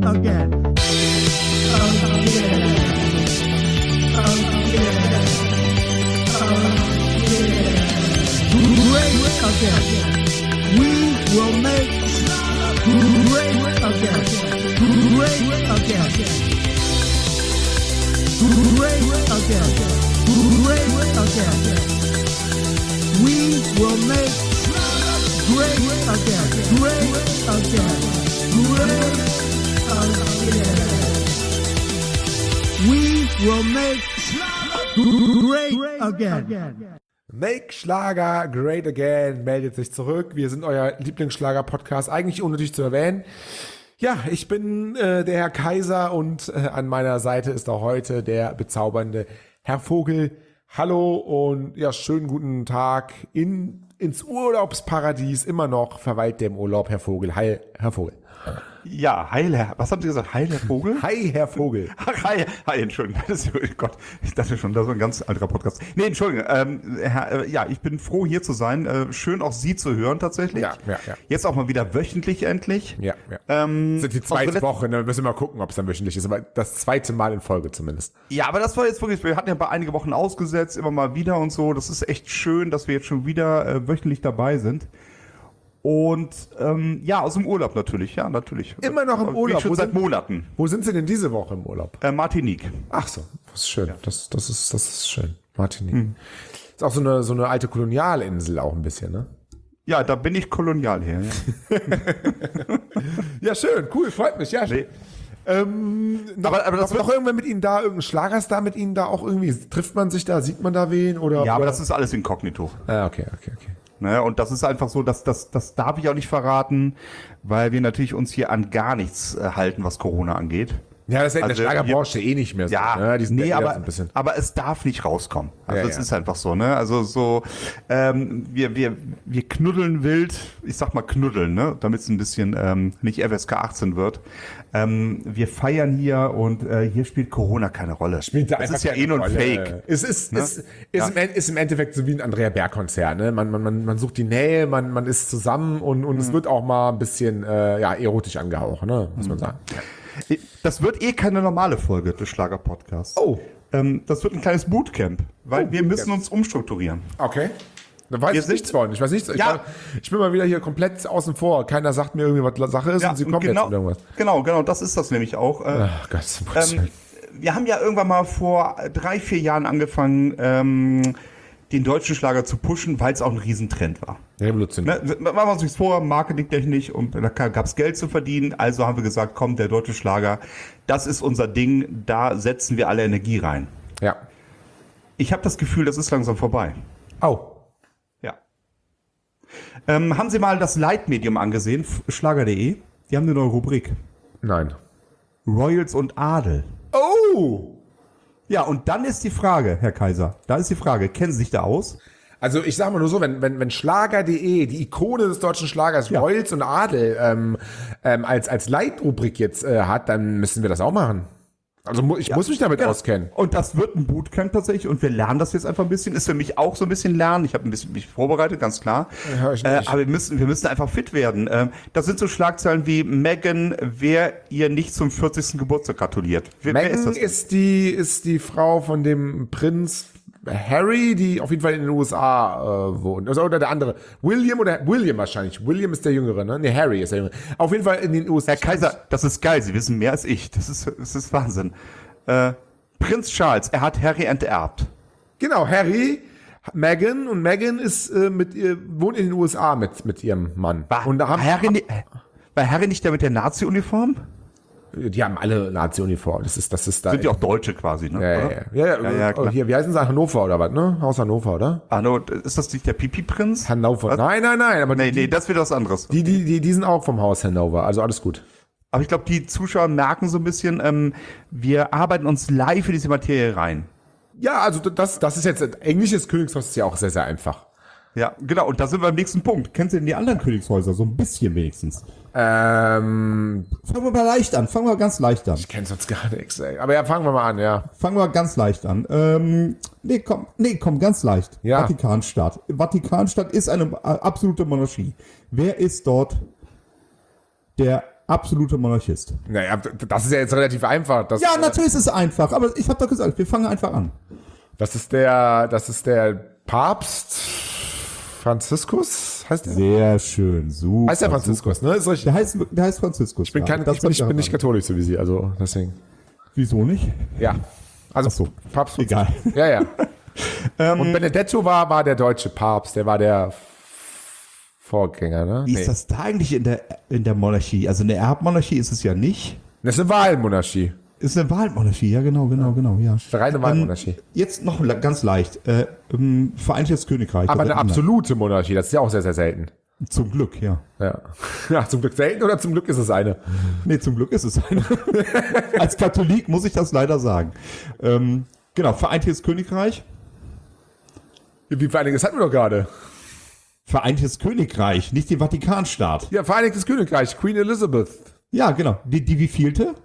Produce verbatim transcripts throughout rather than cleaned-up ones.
again. Great again. We will make great again. Great again. Great again. Great again. We will make great again. Great again. Great again. We will make great again. Make Schlager Great Again meldet sich zurück. Wir sind euer Lieblingsschlager-Podcast, eigentlich unnötig zu erwähnen. Ja, ich bin äh, der Herr Kaiser und äh, an meiner Seite ist auch heute der bezaubernde Herr Vogel. Hallo und ja, schönen guten Tag in, ins Urlaubsparadies. Immer noch verweilt der im Urlaub, Herr Vogel. Hi, Herr Vogel. Ja, heil, Herr, was haben Sie gesagt? Heil, Herr Vogel? Hi, Herr Vogel. Ach, hi, hi, Entschuldigung. Das ist, oh Gott, ich dachte schon, das ist ein ganz anderer Podcast. Nee, Entschuldigung. Ähm, Herr, äh, ja, ich bin froh, hier zu sein. Äh, schön, auch Sie zu hören, tatsächlich. Ja, ja, ja. Jetzt auch mal wieder wöchentlich, endlich. Ja, ja. Ähm, das ist die zweite Woche, ne? Wir müssen mal gucken, ob es dann wöchentlich ist, aber das zweite Mal in Folge zumindest. Ja, aber das war jetzt wirklich, wir hatten ja bei einige Wochen ausgesetzt, immer mal wieder und so. Das ist echt schön, dass wir jetzt schon wieder äh, wöchentlich dabei sind. Und ähm, ja, aus dem Urlaub natürlich, ja, natürlich. Immer noch im Urlaub. Schon wo seit sind, Monaten. Wo sind Sie denn diese Woche im Urlaub? Äh, Martinique. Ach so, das ist schön. Ja. Das, das, ist, das ist schön. Martinique. Hm. Ist auch so eine, so eine alte Kolonialinsel auch ein bisschen, ne? Ja, da bin ich kolonial her. Ja, ja schön, cool, freut mich, ja. Nee. Ähm, noch, aber, aber das noch, noch irgendwer mit Ihnen da, irgendein Schlagerstar mit Ihnen da auch irgendwie? Trifft man sich da, sieht man da wen? Oder, ja, aber oder? Das ist alles inkognito. Ah, okay, okay, okay. Ne, und das ist einfach so, dass das, das darf ich auch nicht verraten, weil wir natürlich uns hier an gar nichts äh, halten, was Corona angeht. Ja, das ist in also, der Schlagerbranche eh nicht mehr so. Ja, ne? Die sind nee, ja aber, so ein bisschen. aber es darf nicht rauskommen. Also ja, es ja. ist einfach so, ne? Also so, ähm, wir, wir, wir knuddeln wild, ich sag mal knuddeln, ne? Damit es ein bisschen ähm, nicht F S K achtzehn wird. Ähm, wir feiern hier und äh, hier spielt Corona keine Rolle. Spielt da das einfach ist ja eh nur ein Fake. Es ist, ne? ist, ist, ja. im, ist im Endeffekt so wie ein Andrea Berg-Konzert. Ne? Man, man, man, man sucht die Nähe, man, man ist zusammen und, und mhm. es wird auch mal ein bisschen äh, ja, erotisch angehaucht, ne? Muss man sagen. Das wird eh keine normale Folge des Schlager-Podcasts. Oh. Ähm, das wird ein kleines Bootcamp, weil oh, wir Bootcamp. müssen uns umstrukturieren. Okay. Da weiß wir ich nichts von. Ich weiß nichts. Ich, ja. war, ich bin mal wieder hier komplett außen vor. Keiner sagt mir irgendwie, was Sache ist ja, und sie kommt genau, jetzt mit irgendwas. Genau, genau, das ist das nämlich auch. Äh, Ach Gott, ähm, wir haben ja irgendwann mal vor drei, vier Jahren angefangen, ähm, den deutschen Schlager zu pushen, weil es auch ein Riesentrend war. Revolutionär. Ne, machen wir uns nichts vor, marketingtechnisch und da gab es Geld zu verdienen. Also haben wir gesagt, komm, der deutsche Schlager, das ist unser Ding, da setzen wir alle Energie rein. Ja. Ich habe das Gefühl, das ist langsam vorbei. Oh. Ja. Ähm, haben Sie mal das Leitmedium angesehen, Schlager punkt de? Die haben eine neue Rubrik. Nein. Royals und Adel. Oh! Ja, und dann ist die Frage, Herr Kaiser, da ist die Frage, kennen Sie sich da aus? Also ich sag mal nur so, wenn, wenn, wenn Schlager punkt de, die Ikone des deutschen Schlagers, ja. Royals und Adel, ähm, ähm, als, als Leitrubrik jetzt äh, hat, dann müssen wir das auch machen. Also mu- ich ja. muss mich damit ja. auskennen. Und das wird ein Bootcamp tatsächlich und wir lernen das jetzt einfach ein bisschen. Ist für mich auch so ein bisschen Lernen. Ich habe ein bisschen mich vorbereitet, ganz klar. Ja, ich äh, aber wir müssen, wir müssen einfach fit werden. Ähm, das sind so Schlagzeilen wie Meghan, wer ihr nicht zum vierzigsten Geburtstag gratuliert. Wer, Meghan wer ist das? Ist die, ist die Frau von dem Prinz Harry, die auf jeden Fall in den U S A äh, wohnt. Also, oder der andere. William oder William wahrscheinlich. William ist der Jüngere, ne? Ne, Harry ist der Jüngere. Auf jeden Fall in den U S A. Herr Kaiser, das ist geil. Sie wissen mehr als ich. Das ist, das ist Wahnsinn. Äh, Prinz Charles, er hat Harry enterbt. Genau, Harry, Meghan und Meghan ist äh, mit ihr, wohnt in den U S A mit, mit ihrem Mann. War, und da haben, Harry, ni- war Harry nicht der mit der Nazi-Uniform? Die haben alle Nazi-Uniform. Das ist, das ist da. Sind die auch Deutsche quasi, ne? Ja, ja, ja. ja, ja, ja, ja oh, hier, wie heißen sie? Hannover oder was, ne? Haus Hannover, oder? Arno, ist das nicht der Pipi-Prinz? Hannover. Was? Nein, nein, nein. Aber nee, die, nee, das wird was anderes. Die, die, die, die sind auch vom Haus Hannover. Also alles gut. Aber ich glaube, die Zuschauer merken so ein bisschen, ähm, wir arbeiten uns live in diese Materie rein. Ja, also das, das ist jetzt, englisches Königshaus ist ja auch sehr, sehr einfach. Ja, genau. Und da sind wir am nächsten Punkt. Kennst du denn die anderen Königshäuser? So ein bisschen wenigstens. Ähm, fangen wir mal leicht an. Fangen wir ganz leicht an. Ich kenne sonst gar nichts, ey. Aber ja, fangen wir mal an, ja. Fangen wir ganz leicht an. Ähm, nee, komm, nee, komm, ganz leicht. Ja. Vatikanstaat. Vatikanstaat ist eine absolute Monarchie. Wer ist dort der absoluter Monarchist. Naja, das ist ja jetzt relativ einfach. Das, Ja, natürlich ist es einfach, aber ich habe doch gesagt, wir fangen einfach an. Das ist der, das ist der Papst Franziskus, heißt der? Sehr schön, super. Heißt der Franziskus, ne? Ist richtig. Der heißt, der heißt Franziskus. Ich bin, kein, ich bin, ich bin nicht katholisch, so wie Sie, also deswegen. Wieso nicht? Ja. Also Ach so. Papst. Egal. Ja, ja. Und Benedetto war, war der deutsche Papst, der war der Vorgänger, ne? Wie ist das da eigentlich in der, in der Monarchie? Also in der Erbmonarchie ist es ja nicht. Das ist eine Wahlmonarchie. Ist eine Wahlmonarchie, ja genau, genau, genau, ja. Eine reine Wahlmonarchie. Ähm, jetzt noch le- ganz leicht. Äh, ähm, Vereinigtes Königreich. Aber das eine ändert. absolute Monarchie, das ist ja auch sehr, sehr selten. Zum Glück, ja. Ja. Ja, zum Glück selten oder zum Glück ist es eine? Nee, zum Glück ist es eine. Als Katholik muss ich das leider sagen. Ähm, genau, Vereinigtes Königreich. Wie Vereinigtes hatten wir doch gerade. Vereinigtes Königreich, nicht den Vatikanstaat. Ja, Vereinigtes Königreich, Queen Elizabeth. Ja, genau. Die, die wievielte?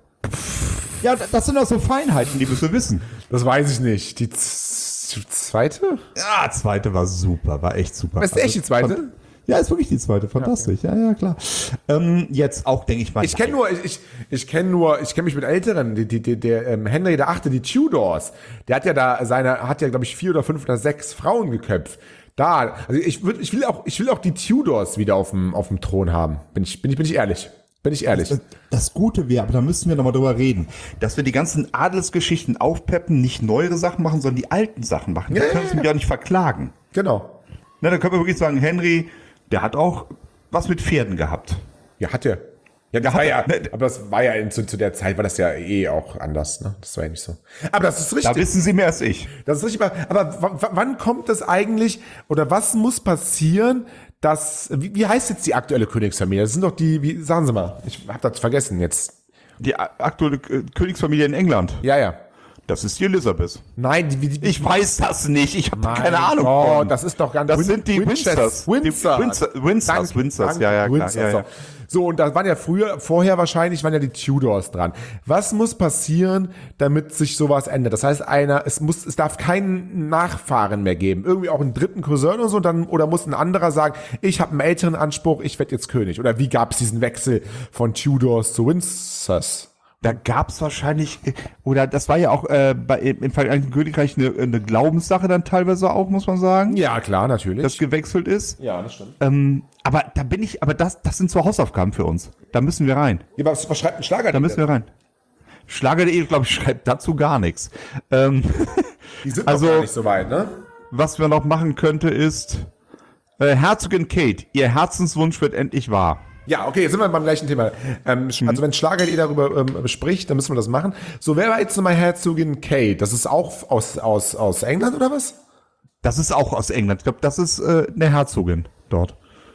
Ja, das sind auch so Feinheiten, die müssen wir wissen. Das weiß ich nicht. Die z- zweite? Ja, zweite war super, war echt super. Was ist echt die zweite? Also, ja, ist wirklich die zweite, fantastisch. Ja, ja, klar. Ähm, jetzt auch, denke ich mal. Ich kenne nur, ich, ich, ich kenne nur, ich kenne mich mit Älteren, die, die, die, der ähm, Henry der Achte, die Tudors, der hat ja da seine, hat ja, glaube ich, vier oder fünf oder sechs Frauen geköpft. Da, also ich würde, ich will auch, ich will auch die Tudors wieder auf dem, auf dem Thron haben. Bin ich, bin ich, bin ich ehrlich. Bin ich ehrlich. Das, das Gute wäre, aber da müssen wir nochmal drüber reden, dass wir die ganzen Adelsgeschichten aufpeppen, nicht neuere Sachen machen, sondern die alten Sachen machen. Die Ja, können ja, uns ja. gar nicht verklagen. Genau. Na, da können wir wirklich sagen, Henry, der hat auch was mit Pferden gehabt. Ja, hat er. Ja, das Ja, war hat ja, er. aber das war ja in, zu, zu der Zeit war das ja eh auch anders, ne? Das war ja nicht so. Aber das ist richtig. Da wissen Sie mehr als ich. Das ist richtig. Aber w- w- wann kommt das eigentlich, oder was muss passieren, dass, wie, wie heißt jetzt die aktuelle Königsfamilie? Das sind doch die, wie, sagen Sie mal, ich hab das vergessen jetzt. Die a- aktuelle äh, Königsfamilie in England, Ja, ja. das ist die Elizabeth. Nein, die, die, die Ich weiß das nicht, ich habe Mein keine Ahnung. Gott, von. das ist doch ganz Das Win- sind die Winchesters. Windsors. Windsor. Die Windsor, Windsors, Danke, Windsors, danke, ja, ja, klar. Windsors, Ja, ja. So. so, und da waren ja früher, vorher wahrscheinlich waren ja die Tudors dran. Was muss passieren, damit sich sowas ändert? Das heißt, einer, es muss, es darf keinen Nachfahren mehr geben. Irgendwie auch einen dritten Cousin oder so, und dann, oder muss ein anderer sagen, ich habe einen älteren Anspruch, ich werde jetzt König. Oder wie gab es diesen Wechsel von Tudors zu Windsors? Da gab's wahrscheinlich, oder das war ja auch äh, bei, im Vereinigten Königreich eine, eine Glaubenssache dann teilweise auch, muss man sagen, Ja, klar, natürlich. das gewechselt ist. ja, das stimmt. Ähm, aber da bin ich, aber das, das sind so Hausaufgaben für uns. Da müssen wir rein. Ja, was, was schreibt ein Schlager? Da müssen wir rein. Schlager punkt de, glaube ich, schreibt dazu gar nichts. Ähm, Die sind also- noch gar nicht so weit, ne? was wir noch machen könnte ist, äh, Herzogin Kate, ihr Herzenswunsch wird endlich wahr. Ja, okay, jetzt sind wir beim gleichen Thema. Ähm, Mhm. Also wenn Schlager eh darüber ähm, spricht, dann müssen wir das machen. So, wer war jetzt nochmal Herzogin Kate? Das ist auch aus, aus, aus England oder was? Das ist auch aus England. Ich glaube, das ist äh, eine Herzogin dort.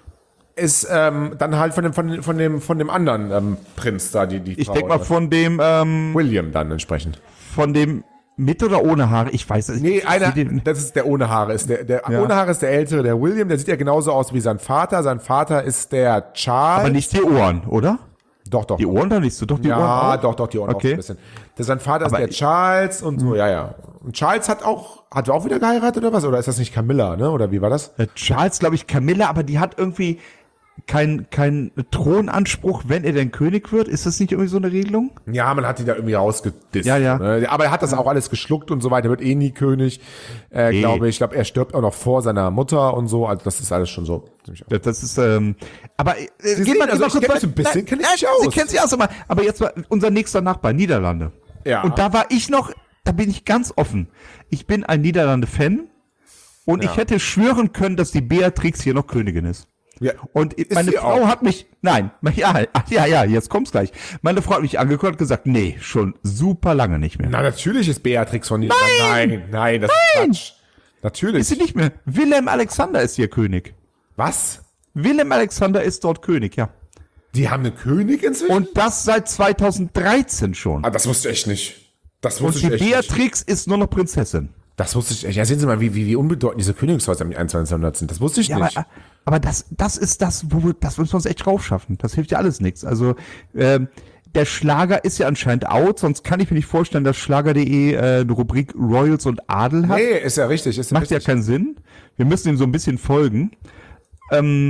Ist ähm, dann halt von dem, von, dem- von dem, von dem anderen ähm, Prinz da, die, die Ich Frau, denke mal oder? von dem, ähm, William dann entsprechend. von dem mit oder ohne Haare. Ich weiß es Nee, ich einer, seh den- das ist der ohne Haare. Ist der, der Ja. ohne Haare ist der ältere, der William, der sieht ja genauso aus wie sein Vater. Sein Vater ist der Charles. Aber nicht die Ohren, oder? Doch, doch. Die Ohren da nicht so, doch die Ohren Ja, auch? doch, doch, die Ohren auch so Okay. ein bisschen. Der, sein Vater ist Aber der ich- Charles und so, ja, ja. Und Charles hat auch, hat er auch wieder geheiratet oder was? Oder ist das nicht Camilla, ne? Oder wie war das? Äh, Charles, glaube ich, Camilla, aber die hat irgendwie kein, kein Thronanspruch, wenn er denn König wird. Ist das nicht irgendwie so eine Regelung? Ja, man hat die da irgendwie rausgedisst. Ja, ja. Ne? Aber er hat das auch alles geschluckt und so weiter. Er wird eh nie König, äh, Nee. glaube ich. Ich glaube, er stirbt auch noch vor seiner Mutter und so. Also das ist alles schon so. Das, das ist, ähm, aber äh, Sie geh sehen, mal, also geh mal ich kurz kenn weiter. mich ein bisschen, Nein, kenn ich nein, mich aus. Sie kennen sich aus, aber, aber jetzt war unser nächster Nachbar, Niederlande. Ja. Und da war ich noch, da bin ich ganz offen. Ich bin ein Niederlande-Fan und Ja. ich hätte schwören können, dass die Beatrix hier noch Königin ist. Ja. Und meine sie Frau auch? hat mich, nein, ja, ach, ja, ja, jetzt kommt's gleich. Meine Frau hat mich angeguckt und gesagt, nee, schon super lange nicht mehr. Na, natürlich ist Beatrix von Niederlande. Nein, nein, das ist Quatsch. Natürlich. Ist sie nicht mehr. Willem Alexander ist hier König. Was? Willem Alexander ist dort König, ja. Die haben eine König inzwischen? Und das seit zweitausenddreizehn schon. Ah, das wusste ich nicht. Das Und wusste die ich echt nicht. Beatrix ist nur noch Prinzessin. Das wusste ich echt. Ja, sehen Sie mal, wie, wie, wie unbedeutend diese Königshäuser im einundzwanzigsten Jahrhundert sind. Das wusste ich Ja, nicht. aber, aber das, das ist das, wo wir, das müssen wir uns echt drauf schaffen. Das hilft ja alles nichts. Also, ähm, der Schlager ist ja anscheinend out, sonst kann ich mir nicht vorstellen, dass Schlager punkt de äh, eine Rubrik Royals und Adel hat. nee, ist ja richtig. Ist ja Macht ja richtig. keinen Sinn. Wir müssen ihm so ein bisschen folgen. Ähm,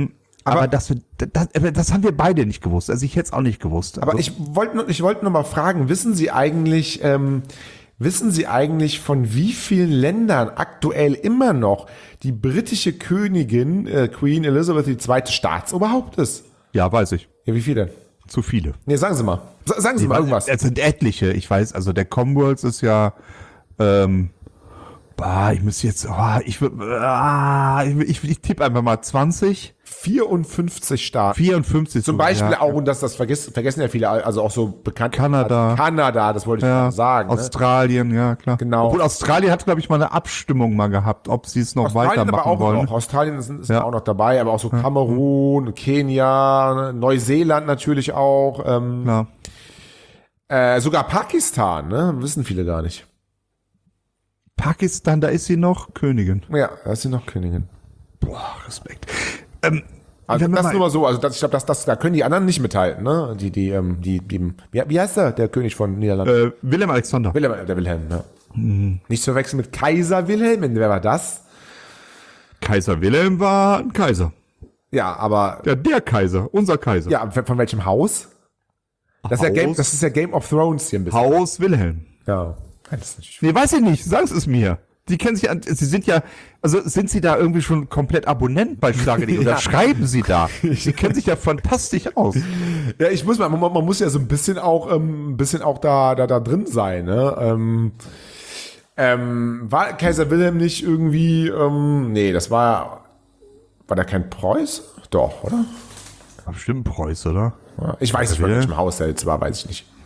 Aber, Aber- das, das, das haben wir beide nicht gewusst. Also ich hätte es auch nicht gewusst. Aber also, ich wollte noch- ich wollte noch mal fragen, wissen Sie eigentlich, ähm, wissen Sie eigentlich, von wie vielen Ländern aktuell immer noch die britische Königin, äh, Queen Elizabeth die zweite Staatsoberhaupt ist? ja, weiß ich. Ja, wie viel denn? Zu viele. Nee, sagen Sie mal. Sa- Sagen Sie mal irgendwas. Es sind etliche. Ich weiß, also der Commonwealth ist ja, ähm, bah, ich muss jetzt, oh, ich würde, ah, ich, ich, ich tippe einfach mal zwanzig, vierundfünfzig Staaten. vierundfünfzig. Zum so, Beispiel ja. auch, und das, das vergessen, vergessen ja viele, also auch so bekannt. Kanada. Kanada, das wollte ich Ja, gerade sagen. Ne? Australien, ja klar. Genau. Obwohl Australien hat, glaube ich, mal eine Abstimmung mal gehabt, ob sie es noch Australien aber weitermachen auch wollen. noch. Australien ist, ist Ja. auch noch dabei, aber auch so Kamerun, Kenia, Neuseeland natürlich auch. Ähm, Ja. äh, sogar Pakistan, ne? Wissen viele gar nicht. Pakistan, da ist sie noch Königin. Ja, da ist sie noch Königin. Boah, Respekt. Ähm, Also wenn wir das mal- nur mal so, also das, ich glaube, das, das, da können die anderen nicht mithalten, ne? Die, die, ähm, die, die, wie, wie heißt der, der König von Niederlanden? äh, Willem Alexander. Wilhelm, der Wilhelm, ne? Mhm. Nicht zu verwechseln mit Kaiser Wilhelm, wer war das? Kaiser Wilhelm war ein Kaiser. Ja, aber, Ja, der Kaiser, unser Kaiser. ja, von welchem Haus? Das ist, ja Game, Haus- das ist ja Game of Thrones hier ein bisschen. Haus Wilhelm. Ja. Das ist natürlich Nee, weiß ich nicht. Sagen Sie es mir. Die kennen sich an, Sie sind ja, also sind Sie da irgendwie schon komplett Abonnent bei Schlager.de oder Ja. schreiben Sie da? Sie kennen sich ja fantastisch aus. Ja, ich muss mal, man, man muss ja so ein bisschen auch, ähm, ein bisschen auch da, da, da drin sein, ne? Ähm, ähm, war Kaiser Wilhelm nicht irgendwie, ähm, nee, das war, war der kein Preuß? Doch, oder? War bestimmt ein Preuß, oder? Ja, ich weiß nicht, von Wilhelm? welchem Haus der jetzt war, weiß ich nicht.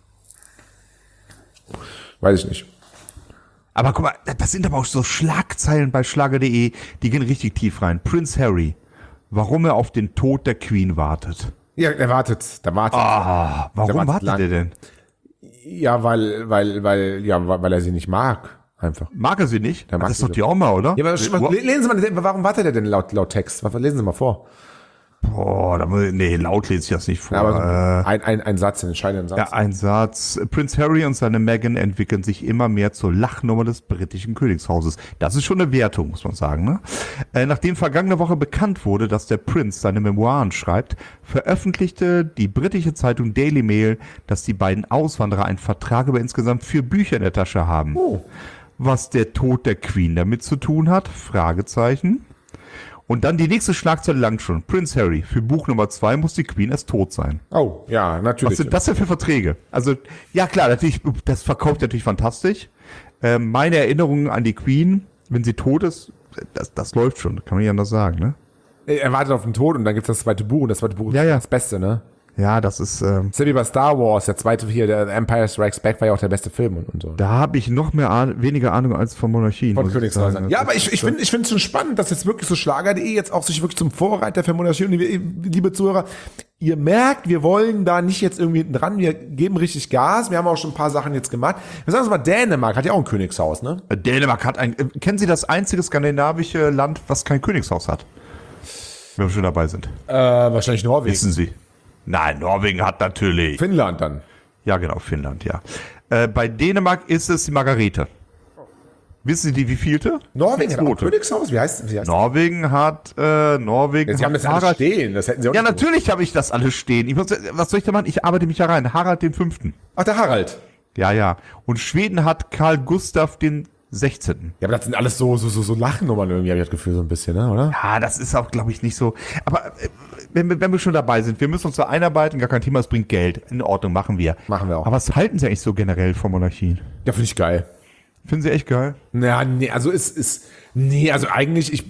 Weiß ich nicht. Aber guck mal, das sind aber auch so Schlagzeilen bei Schlager.de, die gehen richtig tief rein. Prince Harry, warum er auf den Tod der Queen wartet. Ja, der wartet, der wartet. Ah, warum wartet wartet lang. er denn? Ja, weil, weil, weil, ja, weil er sie nicht mag. Einfach. Mag er sie nicht? Der mag Das ist sie doch die Oma, oder? Ja, aber was, lesen Sie mal, warum wartet er denn laut, laut Text? Was, lesen Sie mal vor. Boah, da muss ich, nee, laut lese ich das nicht vor. Ja, aber so äh, ein, ein, ein Satz, einen entscheidenden Satz. Ja, ein Satz. Prince Harry und seine Meghan entwickeln sich immer mehr zur Lachnummer des britischen Königshauses. Das ist schon eine Wertung, muss man sagen. Ne? Äh, nachdem vergangene Woche bekannt wurde, dass der Prinz seine Memoiren schreibt, veröffentlichte die britische Zeitung Daily Mail, dass die beiden Auswanderer einen Vertrag über insgesamt vier Bücher in der Tasche haben. Oh. Was der Tod der Queen damit zu tun hat? Fragezeichen. Und dann die nächste Schlagzeile lang schon. Prince Harry, für Buch Nummer zwei muss die Queen erst tot sein. Oh, ja, natürlich. Was sind das denn für Verträge? Also, ja klar, natürlich, das verkauft natürlich fantastisch. Ähm, meine Erinnerungen an die Queen, wenn sie tot ist, das, das läuft schon, kann man nicht anders sagen, ne? Er wartet auf den Tod und dann gibt es das zweite Buch und das zweite Buch Ja, ist ja. das Beste, ne? Ja, das ist, ähm, Das ist ja wie bei Star Wars, der zweite hier, der Empire Strikes Back war ja auch der beste Film und, und so. da habe ich noch mehr Ahn weniger Ahnung als von Monarchien. Von muss ich Königshäusern. sagen. Ja, aber ich, ich finde ich finde es schon spannend, dass jetzt wirklich so Schlager.de jetzt auch sich wirklich zum Vorreiter für Monarchie und liebe, liebe Zuhörer, ihr merkt, wir wollen da nicht jetzt irgendwie hinten dran, wir geben richtig Gas, wir haben auch schon ein paar Sachen jetzt gemacht. Wir sagen es mal, Dänemark hat ja auch ein Königshaus, ne? Dänemark hat ein, äh, kennen Sie das einzige skandinavische Land, was kein Königshaus hat? Wenn wir schon dabei sind. Äh, wahrscheinlich Norwegen. Wissen Sie? Nein, Norwegen hat natürlich. Finnland dann. Ja, genau, Finnland, ja. Äh, bei Dänemark ist es die Margarete. Wissen Sie die wievielte? Norwegen hat auch ein Zweite. Königshaus? Wie heißt, wie heißt Norwegen hat, äh, Norwegen das? Sie haben hat das alles Harald- stehen, das hätten sie auch Ja, nicht gewusst. natürlich habe ich das alles stehen. Ich muss, was soll ich da machen? Ich arbeite mich da rein. Harald den Fünften. Ach, der Harald. Ja, ja. Und Schweden hat Karl Gustav den Sechzehnten. Ja, aber das sind alles so, so, so, so Lachnummern irgendwie, habe ich das Gefühl, so ein bisschen, ne, oder? Ja, das ist auch, glaube ich, nicht so. Aber äh, wenn, wir- wenn wir schon dabei sind, wir müssen uns da einarbeiten, gar kein Thema, es bringt Geld. In Ordnung, machen wir. Machen wir auch. Aber was halten Sie eigentlich so generell von Monarchien? Ja, finde ich geil. Finden Sie echt geil? Ja, nee, also es ist, nee, also eigentlich, ich,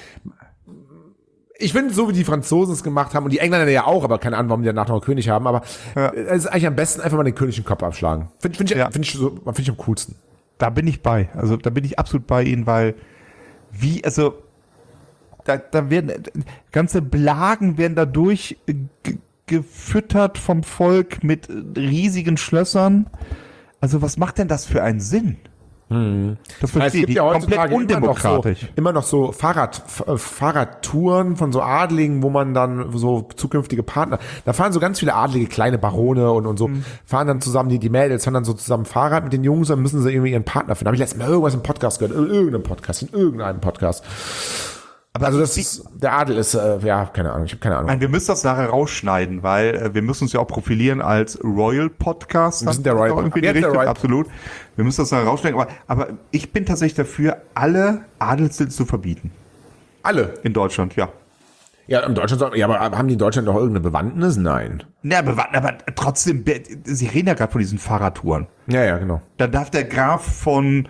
ich finde, so wie die Franzosen es gemacht haben und die Engländer ja auch, aber keine Ahnung, warum die danach noch einen König haben, aber es ist eigentlich am besten einfach mal den König den Kopf abschlagen. Finde find ich, Ja. find ich, so, find ich am coolsten. Da bin ich bei. Also da bin ich absolut bei Ihnen, weil wie, also da, da werden ganze Blagen werden dadurch ge- gefüttert vom Volk mit riesigen Schlössern. Also was macht denn das für einen Sinn? Das verstehe ich. Komplett undemokratisch. Immer noch so, immer noch so Fahrrad, F- äh, Fahrradtouren von so Adligen, wo man dann so zukünftige Partner, da fahren so ganz viele Adlige, kleine Barone und, und so, Mhm. fahren dann zusammen, die, die Mädels fahren dann so zusammen Fahrrad mit den Jungs, dann müssen sie irgendwie ihren Partner finden. Habe ich letztes Mal irgendwas im Podcast gehört, in irgendeinem Podcast, in irgendeinem Podcast. aber Also das ich- ist, der Adel ist, äh, ja, keine Ahnung, ich habe keine Ahnung. Nein, wir müssen das nachher rausschneiden, weil äh, wir müssen uns ja auch profilieren als Royal Podcast. Wir sind der Royal Irgendwie die Podcast. Wir sind Richtung, der Royal- absolut. Wir müssen das nachher rausschneiden, aber, aber ich bin tatsächlich dafür, alle Adelstitel zu verbieten. Alle. In Deutschland, ja. Ja, in Deutschland, soll- ja, aber haben die in Deutschland noch irgendeine Bewandtnis? Nein. Na, aber, wa- aber trotzdem, Sie reden ja gerade von diesen Fahrradtouren. Ja, ja, genau. Da darf der Graf von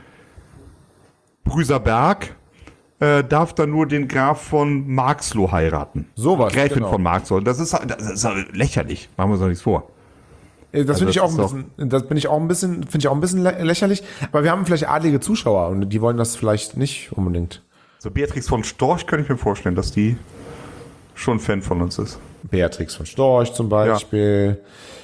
Brüserberg äh, darf dann nur den Graf von Marxloh heiraten. Sowas, Gräfin genau. von Marxloh. Das ist, das ist lächerlich. Machen wir uns doch nichts vor. Äh, Das Also finde ich das auch ein ist bisschen, das bin ich auch ein bisschen, finde ich auch ein bisschen lä- lächerlich. Aber wir haben vielleicht adlige Zuschauer und die wollen das vielleicht nicht unbedingt. So Beatrix von Storch könnte ich mir vorstellen, dass die schon Fan von uns ist. Beatrix von Storch zum Beispiel.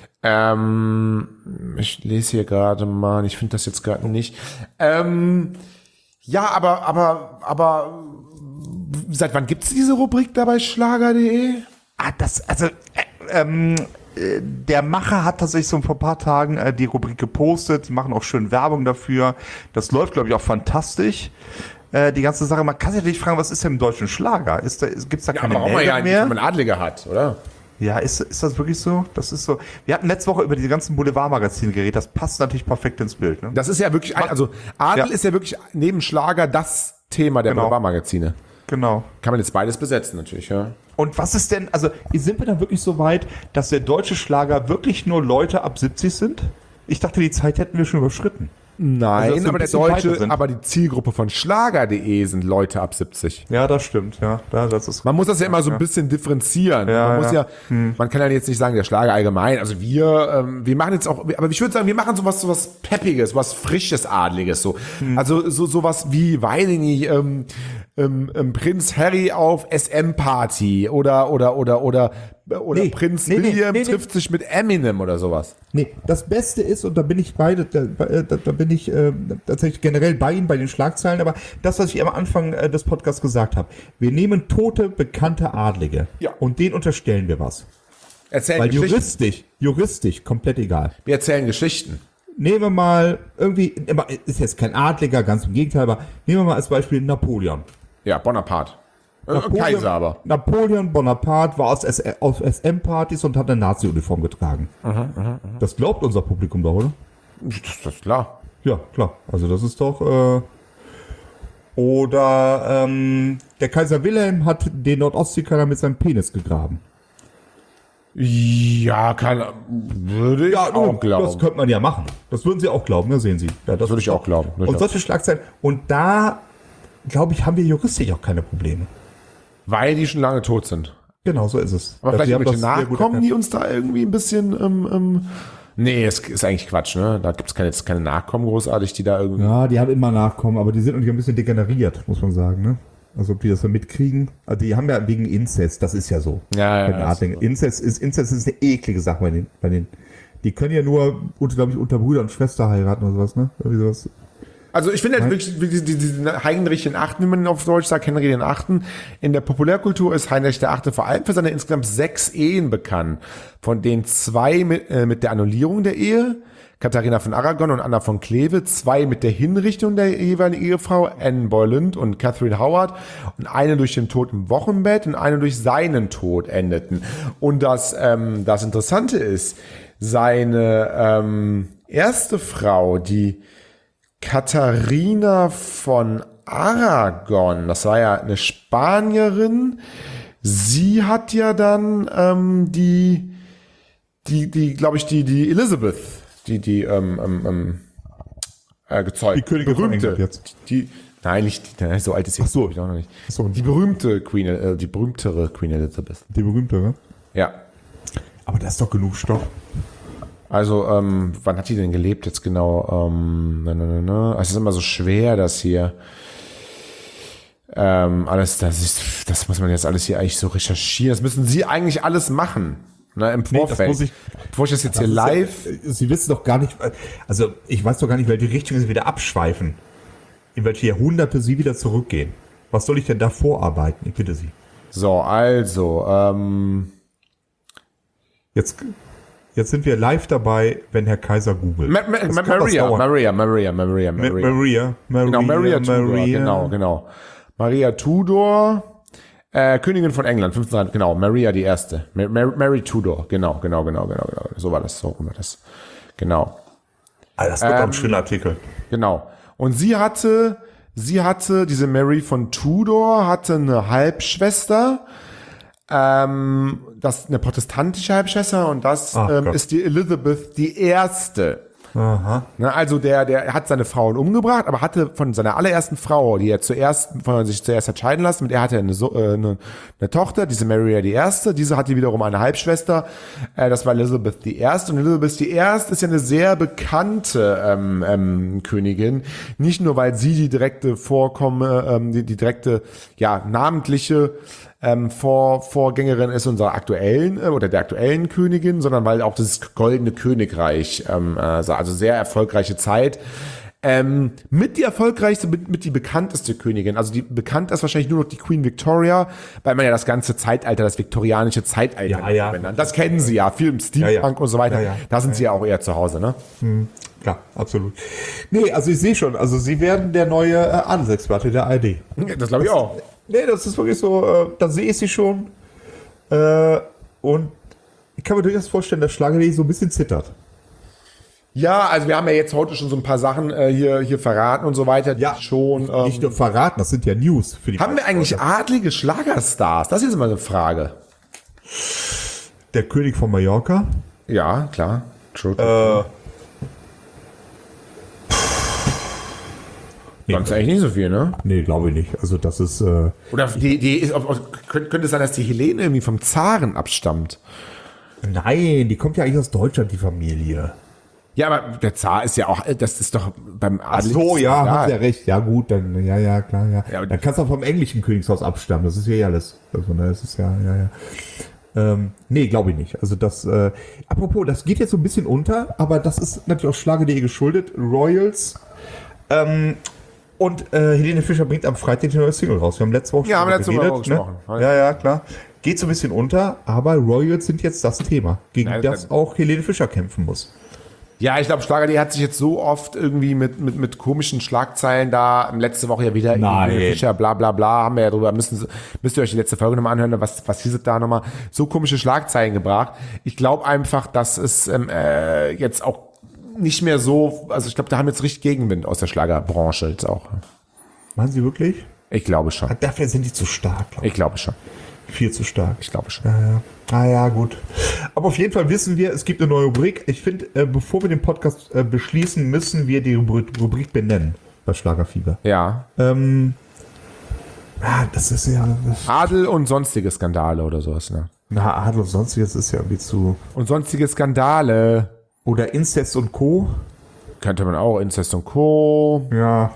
Ähm, ich lese hier gerade mal, ich finde das jetzt gerade nicht. Ähm, ja, aber, aber, aber seit wann gibt's diese Rubrik da bei Schlager punkt de? Ah, das, also, äh, ähm, äh, der Macher hat tatsächlich so vor ein paar Tagen äh, die Rubrik gepostet. Die machen auch schön Werbung dafür. Das läuft, glaube ich, auch fantastisch. Äh, die ganze Sache. Man kann sich natürlich fragen, was ist denn im deutschen Schlager? Ist da, gibt's da Ja, keine aber auch mal Meldung ja, mehr? wenn man Adlige hat, oder? Ja, ist, ist das wirklich so? Das ist so. Wir hatten letzte Woche über diese ganzen Boulevardmagazine geredet. Das passt natürlich perfekt ins Bild. Ne? Das ist ja wirklich, ein, also Adel Ja. ist ja wirklich neben Schlager das Thema der Genau. Boulevardmagazine. Genau. Kann man jetzt beides besetzen natürlich, ja. Und was ist denn, also sind wir dann wirklich so weit, dass der deutsche Schlager wirklich nur Leute ab siebzig sind? Ich dachte, die Zeit hätten wir schon überschritten. Nein, Also, dass wir ein aber der bisschen weiter deutsche, sind. aber die Zielgruppe von Schlager punkt de sind Leute ab siebzig. Ja, das stimmt. Ja, da, das ist. Man muss das ja immer so ein bisschen differenzieren. Ja, man muss ja, ja. Hm. man kann ja jetzt nicht sagen, der Schlager allgemein. Also wir, ähm, wir machen jetzt auch, aber ich würde sagen, wir machen sowas, sowas Peppiges, was Frisches, Adliges, so. Hm. Also so sowas wie, weiß ich nicht, ähm, ähm, ähm, Prinz Harry auf S M-Party oder oder oder oder oder Nee, Prinz nee, nee, William nee, nee. trifft sich mit Eminem oder sowas. Nee, das Beste ist, und da bin ich beide, da, da, da bin ich äh, tatsächlich generell bei Ihnen, bei den Schlagzeilen, aber das, was ich am Anfang äh, des Podcasts gesagt habe, wir nehmen tote, bekannte Adlige Ja. und denen unterstellen wir was. Erzählen Weil Geschichten. juristisch, juristisch, komplett egal. Wir erzählen Geschichten. Nehmen wir mal irgendwie, immer- ist jetzt kein Adliger, ganz im Gegenteil, aber nehmen wir mal als Beispiel Napoleon. Ja, Bonaparte. Äh, Napoleon, Kaiser aber. Napoleon Bonaparte war aus, S- auf S M-Partys und hat eine Nazi-Uniform getragen. Das glaubt unser Publikum doch, oder? Das, das ist klar. Ja, klar. Also das ist doch. Äh oder ähm, der Kaiser Wilhelm hat den Nordostseekanal mit seinem Penis gegraben. Ja, kann, würde ich auch nun, glauben. Das könnte man ja machen. Das würden Sie auch glauben, ne? Sehen Sie. Ja, das Würde ich ist auch glauben. doch- Und solche Schlagzeilen. Und da, glaube ich, haben wir juristisch auch keine Probleme. Weil die schon lange tot sind. Genau, so ist es. Aber Also, vielleicht Sie haben irgendwelche das sehr gut Nachkommen, die erkannt. uns da irgendwie ein bisschen, ähm, ähm, nee, es ist eigentlich Quatsch, ne? Da gibt es keine, jetzt keine Nachkommen großartig, die da irgendwie. Ja, die haben immer Nachkommen, aber die sind natürlich ein bisschen degeneriert, muss man sagen, ne? Also ob die das so mitkriegen. Also die haben ja wegen Inzest, das ist ja so. Ja, ja, Bei den ja, Adligen. ist so. Inzest ist, Inzest ist eine eklige Sache bei den, bei den. Die können ja nur, unter, glaube ich, unter Bruder und Schwester heiraten oder sowas, ne? Irgendwie sowas. Also ich finde halt wirklich, wie die- die- diesen Heinrich den Achten, wie man ihn auf Deutsch sagt, Henry den Achten. In der Populärkultur ist Heinrich der Achte vor allem für seine insgesamt sechs Ehen bekannt, von denen zwei mit, äh, mit der Annullierung der Ehe, Katharina von Aragon und Anna von Kleve, zwei mit der Hinrichtung der jeweiligen Ehefrau, Anne Boleyn und Catherine Howard, und eine durch den Tod im Wochenbett und eine durch seinen Tod endeten. Und das, ähm, das Interessante ist, seine ähm, erste Frau, die Katharina von Aragon, das war ja eine Spanierin, sie hat ja dann ähm, die, die, die, glaube ich, die, die Elizabeth, die, die, ähm, ähm, ähm, äh, gezeugt. Die Königin von berühmte, England jetzt. Die, nein, nicht, die, nein, so alt ist sie Ach so. glaub ich, auch noch nicht. Ach so. Die berühmte Queen, äh, die berühmtere Queen Elizabeth. Die berühmte, ne? Ja. Aber da ist doch genug Stoff. Also, ähm, wann hat die denn gelebt jetzt genau? Ähm, na, na, na, na. Es ist immer so schwer, das hier ähm, alles, das ist, das muss man jetzt alles hier eigentlich so recherchieren. Das müssen Sie eigentlich alles machen, ne, im Nee, das Vorfeld. muss ich- Bevor ich das jetzt hier Das ist live, Ja, Sie wissen doch gar nicht, also ich weiß doch gar nicht, welche Richtung Sie wieder abschweifen. In welche Jahrhunderte Sie wieder zurückgehen. Was soll ich denn da vorarbeiten? Ich bitte Sie. so, also, ähm, Jetzt, jetzt sind wir live dabei, wenn Herr Kaiser googelt. Ma Ma Das Ma kann was Maria, dauern. Maria, Maria, Maria, Ma- Maria. Maria, Maria, Genau, Maria Tudor, Maria. genau, genau. Maria Tudor, Äh, Königin von England, fünfzehnhundert, genau, Maria die Erste. Mary, Mary Tudor, genau, genau, genau, genau, genau. So war das, so war das. Genau, Ah, das wird doch ein schöner Artikel. genau. Und sie hatte, sie hatte, diese Mary von Tudor hatte eine Halbschwester, ähm, das eine protestantische Halbschwester und das Ach ähm, Gott. ist die Elizabeth die Erste. Aha. Ne, also der, der hat seine Frauen umgebracht, aber hatte von seiner allerersten Frau, die er zuerst, von der er sich zuerst hat scheiden lassen, mit der hatte er eine, so, äh, eine, eine Tochter, diese Maria die Erste, diese hatte wiederum eine Halbschwester, äh, das war Elizabeth die Erste und Elizabeth die Erste ist ja eine sehr bekannte ähm, ähm, Königin, nicht nur weil sie die direkte Vorkomme, ähm, die, die direkte, ja, namentliche ähm, Vor, Vorgängerin ist unserer aktuellen äh, oder der aktuellen Königin, sondern weil auch das goldene Königreich, ähm, äh, also sehr erfolgreiche Zeit, ähm, mit die erfolgreichste, mit, mit die bekannteste Königin. Also die bekannt ist wahrscheinlich nur noch die Queen Victoria, weil man ja das ganze Zeitalter, das viktorianische Zeitalter Ja, ja. benannt. Das kennen sie ja, viel im Steampunk Ja, ja. und so weiter. Ja, ja. Da sind sie ja auch eher zu Hause, ne? Ja, absolut. Nee, also ich sehe schon, also sie werden der neue äh, Adelsexperte der A R D. Das glaube ich auch. Nee, das ist wirklich so, äh, da sehe ich sie schon. Äh, und ich kann mir durchaus vorstellen, dass Schlager.de so ein bisschen zittert. Ja, also wir haben ja jetzt heute schon so ein paar Sachen äh, hier, hier verraten und so weiter. die Ja, schon. Ähm, Nicht nur verraten, das sind ja News für die haben wir eigentlich adlige Schlagerstars? Das ist immer eine Frage. Der König von Mallorca. Ja, klar. True. Äh, Sonst eigentlich nicht so viel, ne? Nee, glaube ich nicht. Also das ist. Äh, Oder die, die ist, ob, ob, könnte, könnte es sein, dass die Helene irgendwie vom Zaren abstammt? nein, die kommt ja eigentlich aus Deutschland, die Familie. Ja, aber der Zar ist ja auch, das ist doch beim Ach Adel. so, ja, egal. hat ja recht. Ja, gut, dann, ja, ja, klar, ja. Ja, aber- dann kannst du auch vom englischen Königshaus abstammen. Das ist ja eh alles. Also, ne, das ist ja, ja, ja. Ähm, nee, glaube ich nicht. Also das, äh, apropos, das geht jetzt so ein bisschen unter, aber das ist natürlich auch Schlager.de geschuldet. Royals. Ähm, und äh, Helene Fischer bringt am Freitag die neue Single raus. Wir haben letzte Woche Ja, haben wir drüber letzte Woche geredet, gesprochen. Ne? Ja, ja, klar. Geht so ein bisschen unter, aber Royals sind jetzt das Thema, gegen Nein, das nein. auch Helene Fischer kämpfen muss. Ja, ich glaube, Schlager.de hat sich jetzt so oft irgendwie mit, mit, mit komischen Schlagzeilen da, letzte Woche ja wieder, Nein. Helene Fischer, bla bla bla, haben wir ja drüber, müssen, müsst ihr euch die letzte Folge nochmal anhören, was, was hieß es da nochmal, so komische Schlagzeilen gebracht. Ich glaube einfach, dass es ähm, äh, jetzt auch nicht mehr so, also ich glaube, da haben jetzt richtig Gegenwind aus der Schlagerbranche jetzt auch. Machen Sie wirklich? Ich glaube schon. Dafür sind die zu stark, glaube ich. Ich glaube schon. Viel zu stark. Ich glaube schon. Ja, ja. Ah ja, gut. Aber auf jeden Fall wissen wir, es gibt eine neue Rubrik. Ich finde, äh, bevor wir den Podcast äh, beschließen, müssen wir die Rubrik, Rubrik benennen bei Schlagerfieber. Ja. Ähm, ah, das ist ja... Das, Adel und sonstige Skandale oder sowas, ne? na, Adel und sonstiges ist ja irgendwie zu... Und sonstige Skandale Oder Inzest und Co. könnte man auch, Inzest und Co. Ja.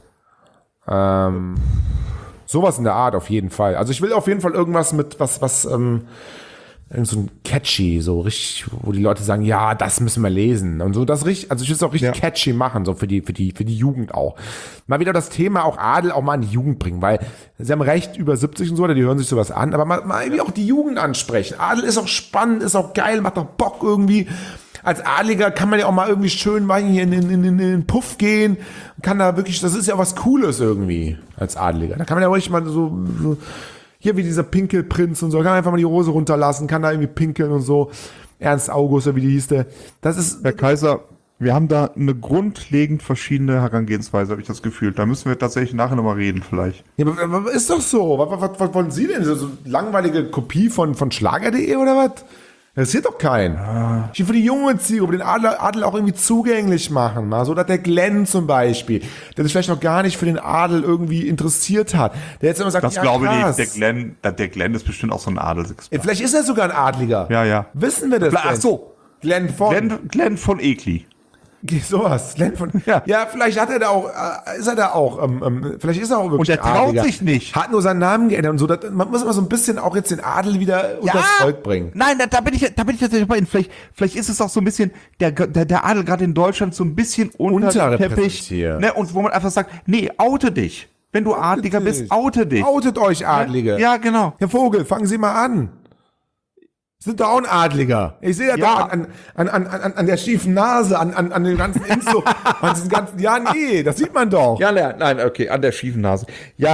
Ähm, sowas in der Art auf jeden Fall. Also ich will auf jeden Fall irgendwas mit was, was, ähm, irgend so ein catchy, so richtig, wo die Leute sagen, ja, das müssen wir lesen. Und so das richtig, also ich will es auch richtig Ja. catchy machen, so für die, für die, für die Jugend auch. Mal wieder das Thema auch Adel auch mal an die Jugend bringen, weil sie haben recht über siebzig und so, oder die hören sich sowas an, aber mal, mal irgendwie auch die Jugend ansprechen. Adel ist auch spannend, ist auch geil, macht auch Bock irgendwie. Als Adliger kann man ja auch mal irgendwie schön mal hier in, in, in, in den Puff gehen, kann da wirklich, das ist ja was Cooles irgendwie als Adliger. Da kann man ja ruhig mal so, so hier wie dieser Pinkelprinz und so, kann man einfach mal die Hose runterlassen, kann da irgendwie pinkeln und so. Ernst August, oder wie die hieß der. Das ist, Herr Kaiser, wir haben da eine grundlegend verschiedene Herangehensweise, habe ich das Gefühl. Da müssen wir tatsächlich nachher nochmal reden vielleicht. ja, aber, aber ist doch so. Was, was, was wollen Sie denn? So, so langweilige Kopie von, von Schlager.de oder was? Das interessiert doch keinen. Ah. Ich will für die junge Zielgruppe den Adel, Adel auch irgendwie zugänglich machen. Mal. So, dass der Glenn zum Beispiel, der sich vielleicht noch gar nicht für den Adel irgendwie interessiert hat. Der jetzt immer sagt, Das ja, glaube ich krass. nicht. Der Glenn, der, der Glenn ist bestimmt auch so ein Adelsexperte. Ja, vielleicht ist er sogar ein Adliger. Ja, ja. Wissen wir das Ach denn? so. Glenn von. Glenn, Glenn von Ekli. Sowas. Glenn von. Ja. Ja. vielleicht hat er da auch, äh, ist er da auch, ähm, ähm, vielleicht ist er auch wirklich Und er ein traut Adliger. sich nicht. Hat nur seinen Namen geändert und so. Das, man muss immer so ein bisschen auch jetzt den Adel wieder unters Volk bringen. Nein, da, da bin ich, da bin ich tatsächlich bei Ihnen. Vielleicht, vielleicht ist es auch so ein bisschen, der, der, der Adel gerade in Deutschland so ein bisschen unter dem Teppich, Unterrepräsentiert. ne, und wo man einfach sagt, nee, oute dich. Wenn du Adliger dich. bist, oute dich. Outet euch, Adlige. Ja, genau. Herr Vogel, fangen Sie mal an. Sind doch auch ein Adliger. Ich sehe ja, Ja. doch an, an, an, an, an der schiefen Nase, an, an, an den ganzen Inso, an diesen ganzen, ja, nee, das sieht man doch. Ja, nein, nein, okay, an der schiefen Nase. Ja,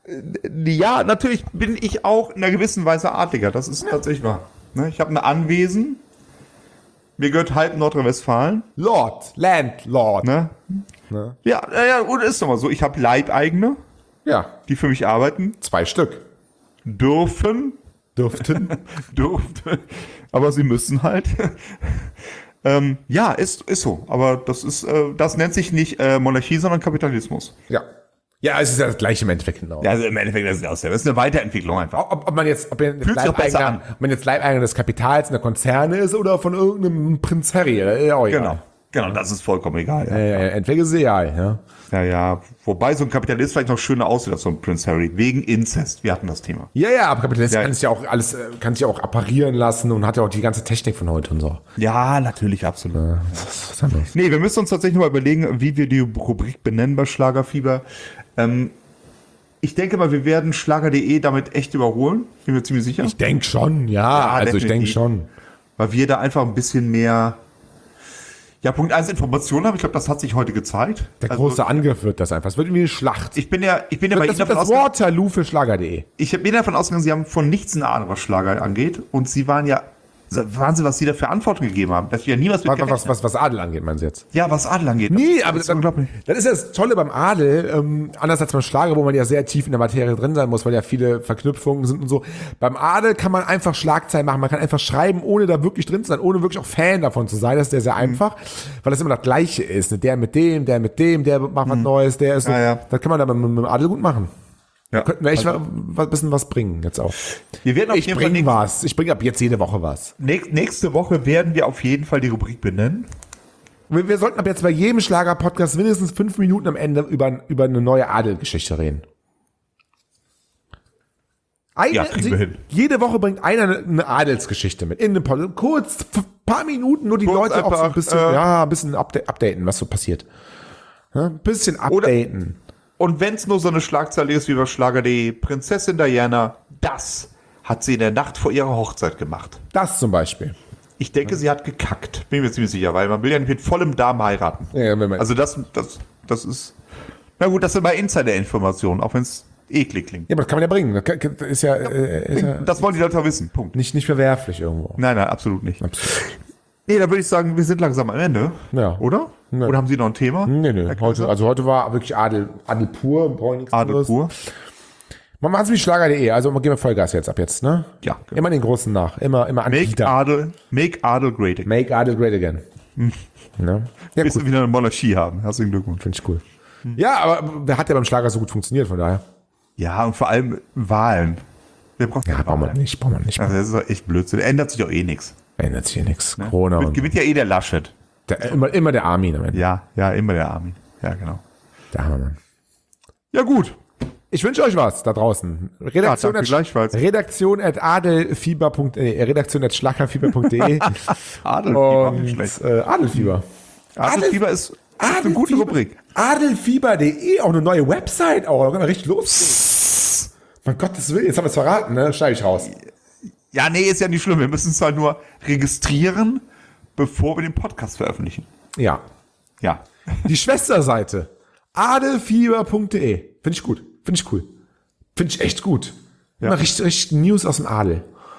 Ja, natürlich bin ich auch in einer gewissen Weise Adliger. Das ist tatsächlich wahr. Ne, ich habe ein Anwesen. Mir gehört halb Nordrhein-Westfalen. Lord, Landlord. Ne? Ne? Ja, ja, ja, und ist doch mal so. Ich habe Leibeigene, Ja, die für mich arbeiten zwei Stück. dürfen. Dürften. Dürften. Aber sie müssen halt. ähm, ja, ist, ist so. Aber das ist, äh, das nennt sich nicht äh, Monarchie, sondern Kapitalismus. Ja. Ja, es ist ja das gleiche im Endeffekt genau. Ja, also im Endeffekt das ist das. Das ist eine Weiterentwicklung einfach. Ob, ob man jetzt, ob man jetzt Fühlt sich auch besser Leibeigner, an. ob man jetzt Leibeigner des Kapitals in der Konzerne ist oder von irgendeinem Prinz Harry, äh, ja, auch egal. Genau. Genau, das ist vollkommen egal. Ja. Ja, ja, entweder ist es egal, ja. Ja, ja. Wobei so ein Kapitalist vielleicht noch schöner aussieht als so ein Prince Harry. Wegen Inzest. Wir hatten das Thema. Ja, ja, aber Kapitalist Ja. kann es ja auch alles, äh, kann sich ja auch apparieren lassen und hat ja auch die ganze Technik von heute und so. Ja, natürlich, absolut. Was ist anderes? Nee, wir müssen uns tatsächlich mal überlegen, wie wir die Rubrik benennen bei Schlagerfieber. Ähm, ich denke mal, wir werden Schlager punkt de damit echt überholen. Bin mir ziemlich sicher. Ich denke schon, ja, also ich denke definitiv. schon. Weil wir da einfach ein bisschen mehr. Ja, Punkt eins Informationen haben. Ich glaube, das hat sich heute gezeigt. Der Also, große Angriff wird das einfach. Es wird irgendwie eine Schlacht. Ich bin ja, ich bin ja bei das Ihnen wird davon das ausgegangen, Waterloo für Schlager punkt de. ich bin davon ausgegangen, Sie haben von nichts eine Ahnung, was Schlager angeht. Und Sie waren ja, Wahnsinn, was Sie da für Antworten gegeben haben. Das wir ja niemals mit Was, was, gerechnet. was, was Adel angeht, meinen Sie jetzt? Ja, was Adel angeht. Nee, aber das das, ist unglaublich. das ist ja das Tolle beim Adel, ähm, anders als beim Schlager, wo man ja sehr tief in der Materie drin sein muss, weil ja viele Verknüpfungen sind und so. Beim Adel kann man einfach Schlagzeilen machen, man kann einfach schreiben, ohne da wirklich drin zu sein, ohne wirklich auch Fan davon zu sein. Das ist sehr, sehr einfach, weil das immer das Gleiche ist. Ne? Der mit dem, der mit dem, der macht was Neues, der ist so. Ja, ja. Das kann man aber mit, mit dem Adel gut machen. Ja. Könnten wir echt mal ein bisschen was bringen jetzt auch. Wir werden auf Ich jeden Fall bringe nächste, was. Ich bringe ab jetzt jede Woche was. nächst- nächste Woche werden wir auf jeden Fall die Rubrik benennen. Wir, wir sollten ab jetzt bei jedem Schlager-Podcast mindestens fünf Minuten am Ende über, über eine neue Adelgeschichte reden. Eine, Ja, kriegen wir hin. Jede Woche bringt einer eine, eine Adelsgeschichte mit. In einem Podcast. Kurz, f- paar Minuten, nur die Kurz Leute auch so ein einfach, bisschen, äh, ja, ein bisschen upda- updaten, was so passiert. Ja, ein bisschen updaten. Und wenn es nur so eine Schlagzeile ist wie bei Schlager punkt de, Prinzessin Diana, das hat sie in der Nacht vor ihrer Hochzeit gemacht. Das zum Beispiel. Ich denke, sie hat gekackt. Bin mir ziemlich sicher, weil man will ja nicht mit vollem Darm heiraten. Ja, wenn man, Also das, das, das ist. Na gut, das sind mal Insider-Informationen, auch wenn es eklig klingt. ja, aber das kann man ja bringen. Das kann- das ist ja, äh, ist ja Das wollen die Leute auch wissen. Punkt. nicht, nicht verwerflich irgendwo. Nein, nein, absolut nicht. Absolut. Nee, da würde ich sagen, wir sind langsam am Ende. Ja. Oder? Ja. Oder haben Sie noch ein Thema? Nee, nee. Heute, also heute war wirklich Adel, Adel pur, brauche ich nichts Adel anderes. pur. Man macht es wie Schlager punkt de, also geben wir Vollgas jetzt ab jetzt, ne? Ja, genau. Immer den Großen nach, immer, immer an Make Dieter. Adel, make Adel great again. Make Adel great again. Ne? Ja, Bis gut, wir wieder eine Monarchie haben. Herzlichen Glückwunsch. finde ich cool. Ja, aber der hat ja beim Schlager so gut funktioniert, von daher. Ja, und vor allem Wahlen. Wir brauchen Ja, keine brauchen wir Wahlen. nicht, brauchen wir nicht. Also das ist doch echt Blödsinn. Ändert sich doch eh nichts. Ändert sich hier nichts. Corona Mit- und Gewinnt ja eh der Laschet. der, immer, immer der Armin am Ende. Ja, ja, immer der Armin. Ja, genau. Der Hammermann. Ja, gut. Ich wünsche euch was da draußen. Redaktion, Ja, danke gleichfalls. Redaktion at adelfieber. äh, Redaktion at schlagerfieber punkt de Adelfieber, nicht und schlecht. äh, Adelfieber. Adelfieber ist, ist eine gute Adelfieber- Rubrik. Adelfieber punkt de, auch eine neue Website, auch, da kann man richtig los. Mein Gottes Willen, jetzt haben wir es verraten, ne? Schneide ich raus. Ja, nee, ist ja nicht schlimm. Wir müssen es halt nur registrieren, bevor wir den Podcast veröffentlichen. Ja. Ja. Die Schwesterseite. adelfieber punkt de. Finde ich gut. Finde ich cool. Finde ich echt gut. Ja. Immer richtig, richtig News aus dem Adel.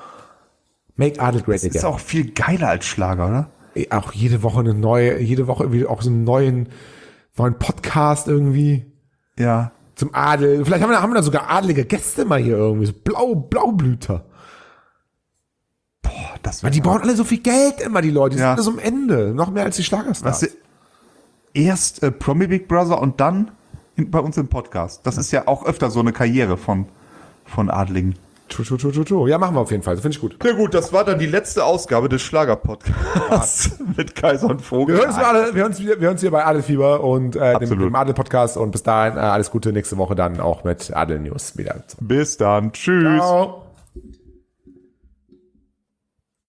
Make Adel great Ist again. auch viel geiler als Schlager, oder? Ey, auch jede Woche eine neue, jede Woche irgendwie auch so einen neuen, neuen Podcast irgendwie Ja. zum Adel. Vielleicht haben wir, haben wir da sogar adelige Gäste mal hier irgendwie. So Blau, Blaublüter. Boah, das Weil die brauchen alle so viel Geld immer, die Leute. Die Ja. sind alle so am Ende. Noch mehr als die Schlagerstars. Weißt du, erst äh, Promi Big Brother und dann in, bei uns im Podcast. Das ist ja auch öfter so eine Karriere von, von Adligen. Tschu, tschu, tschu, tschu, tschu. Ja, machen wir auf jeden Fall. Das finde ich gut. Ja gut, das war dann die letzte Ausgabe des Schlager-Podcasts mit Kaiser und Vogel. Wir hören uns, alle, wir hören uns, wieder, wir hören uns hier bei Adelfieber und äh, dem, Absolut. dem Adel-Podcast. Und bis dahin äh, alles Gute. Nächste Woche dann auch mit Adel-News wieder. Bis dann. Tschüss. Ciao.